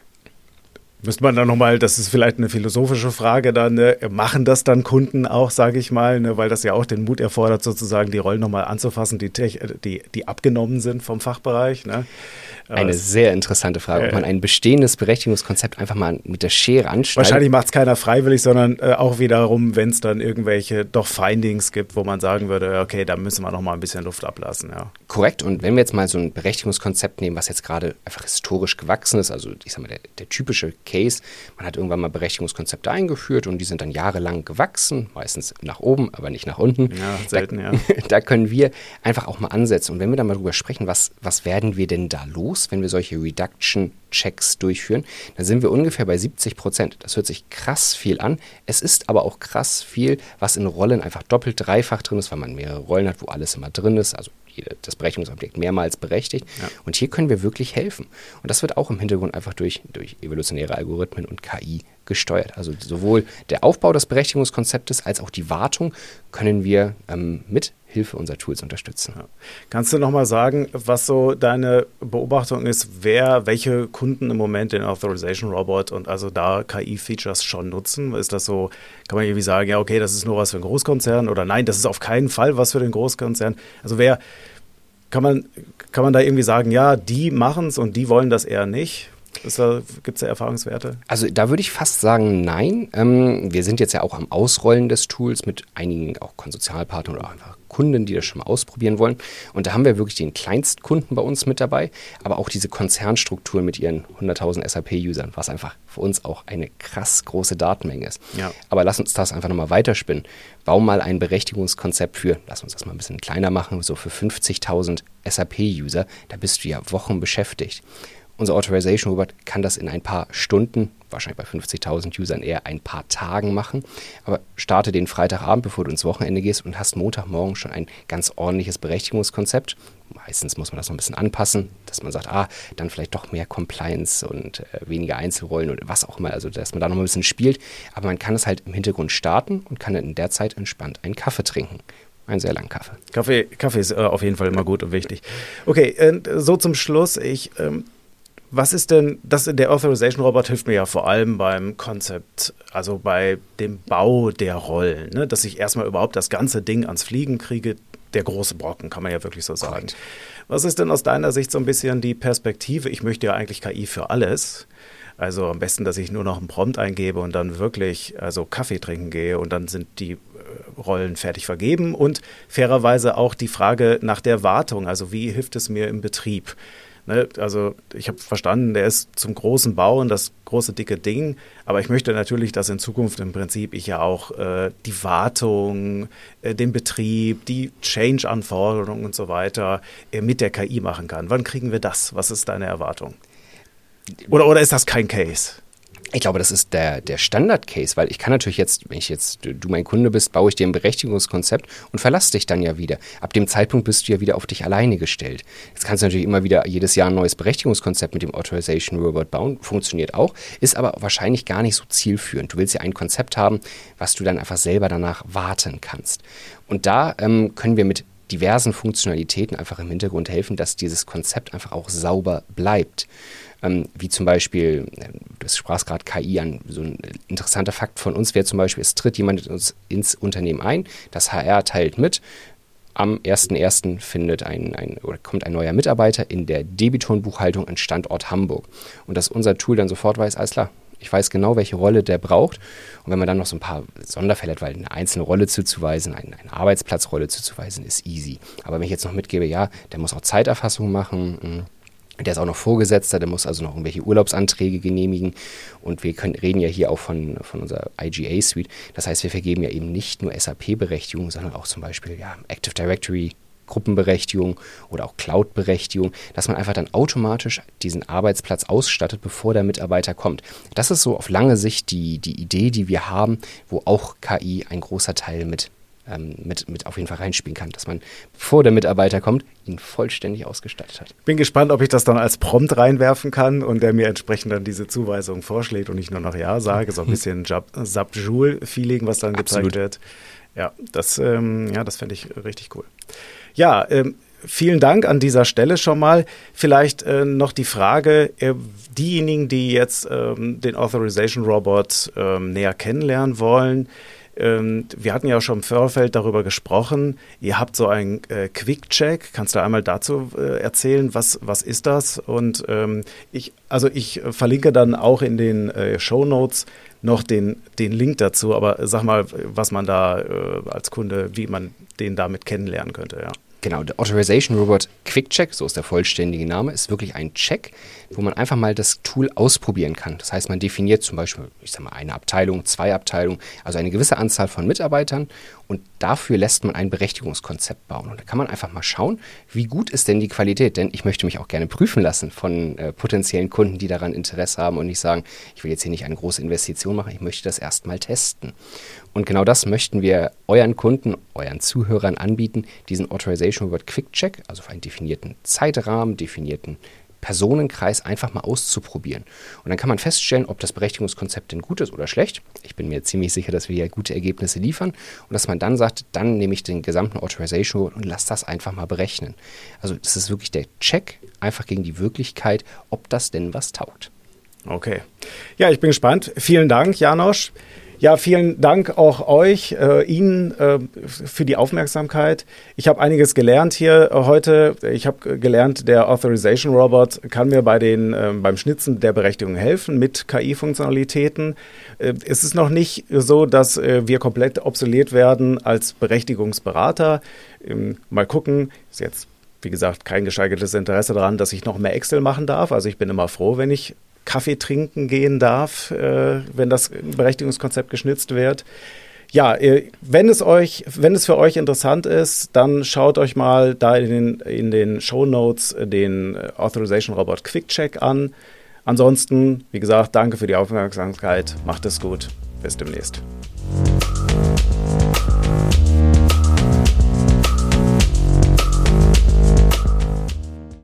Müsste man dann nochmal, das ist vielleicht eine philosophische Frage, dann ne, machen das dann Kunden auch, sage ich mal, ne, weil das ja auch den Mut erfordert, sozusagen die Rollen nochmal anzufassen, die, die, die abgenommen sind vom Fachbereich. Ne? Eine sehr interessante Frage, ob man ein bestehendes Berechtigungskonzept einfach mal mit der Schere anschneidet. Wahrscheinlich macht es keiner freiwillig, sondern äh, auch wiederum, wenn es dann irgendwelche doch Findings gibt, wo man sagen würde, okay, da müssen wir noch mal ein bisschen Luft ablassen. Ja. Korrekt, und wenn wir jetzt mal so ein Berechtigungskonzept nehmen, was jetzt gerade einfach historisch gewachsen ist, also ich sag mal, der, der typische Case. Man hat irgendwann mal Berechtigungskonzepte eingeführt und die sind dann jahrelang gewachsen, meistens nach oben, aber nicht nach unten. Ja, selten, da, ja. Da können wir einfach auch mal ansetzen. Und wenn wir dann mal drüber sprechen, was, was werden wir denn da los, wenn wir solche Reduction-Checks durchführen, dann sind wir ungefähr bei siebzig Prozent. Das hört sich krass viel an. Es ist aber auch krass viel, was in Rollen einfach doppelt, dreifach drin ist, weil man mehrere Rollen hat, wo alles immer drin ist, also das Berechtigungsobjekt mehrmals berechtigt. Ja. Und hier können wir wirklich helfen. Und das wird auch im Hintergrund einfach durch, durch evolutionäre Algorithmen und K I gesteuert. Also sowohl der Aufbau des Berechtigungskonzeptes als auch die Wartung können wir ähm, mit Hilfe unserer Tools unterstützen. Ja. Kannst du nochmal sagen, was so deine Beobachtung ist, wer, welche Kunden im Moment den Authorization Robot und also da K I-Features schon nutzen? Ist das so, kann man irgendwie sagen, ja okay, das ist nur was für einen Großkonzern oder nein, das ist auf keinen Fall was für den Großkonzern? Also wer, kann man, kann man da irgendwie sagen, ja, die machen es und die wollen das eher nicht? Gibt es da Erfahrungswerte? Also da würde ich fast sagen, nein. Ähm, wir sind jetzt ja auch am Ausrollen des Tools mit einigen auch Konsortialpartnern oder auch einfach Kunden, die das schon mal ausprobieren wollen. Und da haben wir wirklich den Kleinstkunden bei uns mit dabei, aber auch diese Konzernstrukturen mit ihren hunderttausend S A P-Usern, was einfach für uns auch eine krass große Datenmenge ist. Ja. Aber lass uns das einfach nochmal weiterspinnen. Bau mal ein Berechtigungskonzept für, lass uns das mal ein bisschen kleiner machen, so für fünfzigtausend S A P-User, da bist du ja Wochen beschäftigt. Unser Authorization Robot kann das in ein paar Stunden, wahrscheinlich bei fünfzigtausend Usern eher ein paar Tagen machen. Aber starte den Freitagabend, bevor du ins Wochenende gehst und hast Montagmorgen schon ein ganz ordentliches Berechtigungskonzept. Meistens muss man das noch ein bisschen anpassen, dass man sagt, ah, dann vielleicht doch mehr Compliance und äh, weniger Einzelrollen oder was auch immer. Also, dass man da noch ein bisschen spielt. Aber man kann es halt im Hintergrund starten und kann dann in der Zeit entspannt einen Kaffee trinken. Einen sehr langen Kaffee. Kaffee, Kaffee ist äh, auf jeden Fall immer gut und wichtig. Okay, äh, so zum Schluss. Ich... Ähm Was ist denn, das, der Authorization Robot hilft mir ja vor allem beim Konzept, also bei dem Bau der Rollen, ne? Dass ich erstmal überhaupt das ganze Ding ans Fliegen kriege, der große Brocken, kann man ja wirklich so sagen. Correct. Was ist denn aus deiner Sicht so ein bisschen die Perspektive? Ich möchte ja eigentlich K I für alles. Also am besten, dass ich nur noch einen Prompt eingebe und dann wirklich also Kaffee trinken gehe und dann sind die Rollen fertig vergeben und fairerweise auch die Frage nach der Wartung, also wie hilft es mir im Betrieb? Also ich habe verstanden, der ist zum großen Bauen, das große dicke Ding, aber ich möchte natürlich, dass in Zukunft im Prinzip ich ja auch äh, die Wartung, äh, den Betrieb, die Change-Anforderungen und so weiter äh, mit der K I machen kann. Wann kriegen wir das? Was ist deine Erwartung? Oder, oder ist das kein Case? Ich glaube, das ist der, der Standard-Case, weil ich kann natürlich jetzt, wenn ich jetzt du mein Kunde bist, baue ich dir ein Berechtigungskonzept und verlasse dich dann ja wieder. Ab dem Zeitpunkt bist du ja wieder auf dich alleine gestellt. Jetzt kannst du natürlich immer wieder jedes Jahr ein neues Berechtigungskonzept mit dem Authorization Robot bauen, funktioniert auch, ist aber wahrscheinlich gar nicht so zielführend. Du willst ja ein Konzept haben, was du dann einfach selber danach warten kannst. Und da ähm, können wir mit diversen Funktionalitäten einfach im Hintergrund helfen, dass dieses Konzept einfach auch sauber bleibt. Ähm, wie zum Beispiel, du sprachst gerade K I an, so ein interessanter Fakt von uns wäre zum Beispiel, es tritt jemand ins, ins Unternehmen ein, das H R teilt mit, am ersten ersten findet ein, ein, oder kommt ein neuer Mitarbeiter in der Debitorenbuchhaltung an Standort Hamburg. Und dass unser Tool dann sofort weiß, alles klar, ich weiß genau, welche Rolle der braucht. Und wenn man dann noch so ein paar Sonderfälle hat, weil eine einzelne Rolle zuzuweisen, eine, eine Arbeitsplatzrolle zuzuweisen, ist easy. Aber wenn ich jetzt noch mitgebe, ja, der muss auch Zeiterfassung machen, der ist auch noch Vorgesetzter, der muss also noch irgendwelche Urlaubsanträge genehmigen und wir können, reden ja hier auch von, von unserer I G A-Suite. Das heißt, wir vergeben ja eben nicht nur S A P-Berechtigungen, sondern auch zum Beispiel ja, Active Directory, Gruppenberechtigung oder auch Cloud-Berechtigung, dass man einfach dann automatisch diesen Arbeitsplatz ausstattet, bevor der Mitarbeiter kommt. Das ist so auf lange Sicht die, die Idee, die wir haben, wo auch K I ein großer Teil mit Mit, mit auf jeden Fall reinspielen kann, dass man, bevor der Mitarbeiter kommt, ihn vollständig ausgestattet hat. Bin gespannt, ob ich das dann als Prompt reinwerfen kann und der mir entsprechend dann diese Zuweisung vorschlägt und ich nur noch Ja sage. So ein bisschen SAP Joule-Feeling, was dann Absolut. gezeigt wird. Ja, das, ähm, ja, das fände ich richtig cool. Ja, ähm, vielen Dank an dieser Stelle schon mal. Vielleicht äh, noch die Frage, äh, diejenigen, die jetzt ähm, den Authorization Robot ähm, näher kennenlernen wollen, wir hatten ja schon im Vorfeld darüber gesprochen. Ihr habt so einen äh, Quick-Check. Kannst du einmal dazu äh, erzählen, was, was ist das? Und ähm, ich, also ich verlinke dann auch in den äh, Shownotes noch den, den Link dazu. Aber sag mal, was man da äh, als Kunde, wie man den damit kennenlernen könnte, ja. Genau, der Authorization Robot Quick Check, so ist der vollständige Name, ist wirklich ein Check, wo man einfach mal das Tool ausprobieren kann. Das heißt, man definiert zum Beispiel, ich sag mal, eine Abteilung, zwei Abteilungen, also eine gewisse Anzahl von Mitarbeitern und dafür lässt man ein Berechtigungskonzept bauen. Und da kann man einfach mal schauen, wie gut ist denn die Qualität, denn ich möchte mich auch gerne prüfen lassen von äh, potenziellen Kunden, die daran Interesse haben und nicht sagen, ich will jetzt hier nicht eine große Investition machen, ich möchte das erstmal testen. Und genau das möchten wir euren Kunden, euren Zuhörern anbieten, diesen Authorization Robot Quick Check, also für einen definierten Zeitrahmen, definierten Personenkreis einfach mal auszuprobieren. Und dann kann man feststellen, ob das Berechtigungskonzept denn gut ist oder schlecht. Ich bin mir ziemlich sicher, dass wir hier gute Ergebnisse liefern und dass man dann sagt, dann nehme ich den gesamten Authorization Robot und lasse das einfach mal berechnen. Also das ist wirklich der Check einfach gegen die Wirklichkeit, ob das denn was taugt. Okay. Ja, ich bin gespannt. Vielen Dank, Janosch. Ja, vielen Dank auch euch, äh, Ihnen äh, für die Aufmerksamkeit. Ich habe einiges gelernt hier äh, heute. Ich habe gelernt, der Authorization Robot kann mir bei den, äh, beim Schnitzen der Berechtigung helfen mit K I-Funktionalitäten. Äh, es ist noch nicht so, dass äh, wir komplett obsolet werden als Berechtigungsberater. Ähm, mal gucken, ist jetzt, wie gesagt, kein gesteigertes Interesse daran, dass ich noch mehr Excel machen darf. Also ich bin immer froh, wenn ich Kaffee trinken gehen darf, äh, wenn das Berechtigungskonzept geschnitzt wird. Ja, äh, wenn es euch, wenn es für euch interessant ist, dann schaut euch mal da in den, in den Shownotes den Authorization Robot Quick Check an. Ansonsten, wie gesagt, danke für die Aufmerksamkeit. Macht es gut. Bis demnächst.